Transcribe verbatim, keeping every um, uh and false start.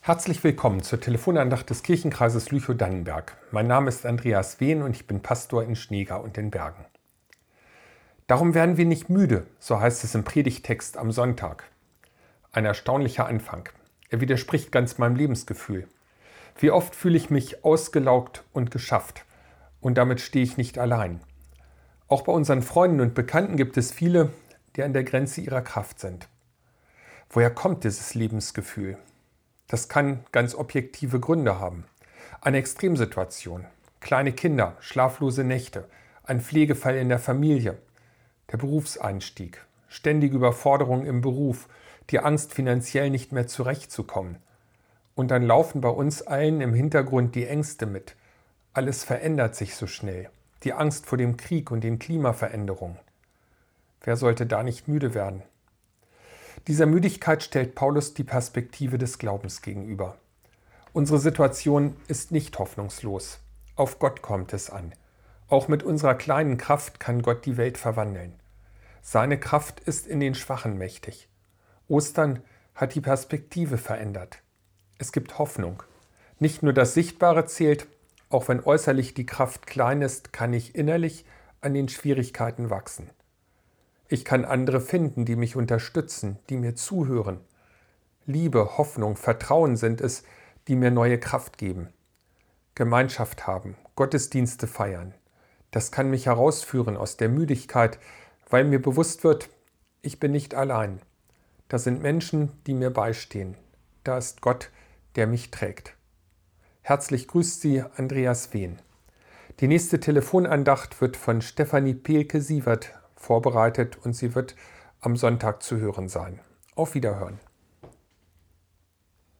Herzlich willkommen zur Telefonandacht des Kirchenkreises Lüchow-Dannenberg. Mein Name ist Andreas Wehn und ich bin Pastor in Schneegar und den Bergen. Darum werden wir nicht müde, so heißt es im Predigttext am Sonntag. Ein erstaunlicher Anfang. Er widerspricht ganz meinem Lebensgefühl. Wie oft fühle ich mich ausgelaugt und geschafft und damit stehe ich nicht allein. Auch bei unseren Freunden und Bekannten gibt es viele, die an der Grenze ihrer Kraft sind. Woher kommt dieses Lebensgefühl? Das kann ganz objektive Gründe haben. Eine Extremsituation, kleine Kinder, schlaflose Nächte, ein Pflegefall in der Familie, der Berufseinstieg, ständige Überforderung im Beruf, die Angst, finanziell nicht mehr zurechtzukommen. Und dann laufen bei uns allen im Hintergrund die Ängste mit. Alles verändert sich so schnell. Die Angst vor dem Krieg und den Klimaveränderungen. Wer sollte da nicht müde werden? Dieser Müdigkeit stellt Paulus die Perspektive des Glaubens gegenüber. Unsere Situation ist nicht hoffnungslos. Auf Gott kommt es an. Auch mit unserer kleinen Kraft kann Gott die Welt verwandeln. Seine Kraft ist in den Schwachen mächtig. Ostern hat die Perspektive verändert. Es gibt Hoffnung. Nicht nur das Sichtbare zählt, auch wenn äußerlich die Kraft klein ist, kann ich innerlich an den Schwierigkeiten wachsen. Ich kann andere finden, die mich unterstützen, die mir zuhören. Liebe, Hoffnung, Vertrauen sind es, die mir neue Kraft geben. Gemeinschaft haben, Gottesdienste feiern. Das kann mich herausführen aus der Müdigkeit, weil mir bewusst wird, ich bin nicht allein. Da sind Menschen, die mir beistehen. Da ist Gott, der mich trägt. Herzlich grüßt Sie, Andreas Wehn. Die nächste Telefonandacht wird von Stefanie Pehlke-Sievert vorbereitet und sie wird am Sonntag zu hören sein. Auf Wiederhören.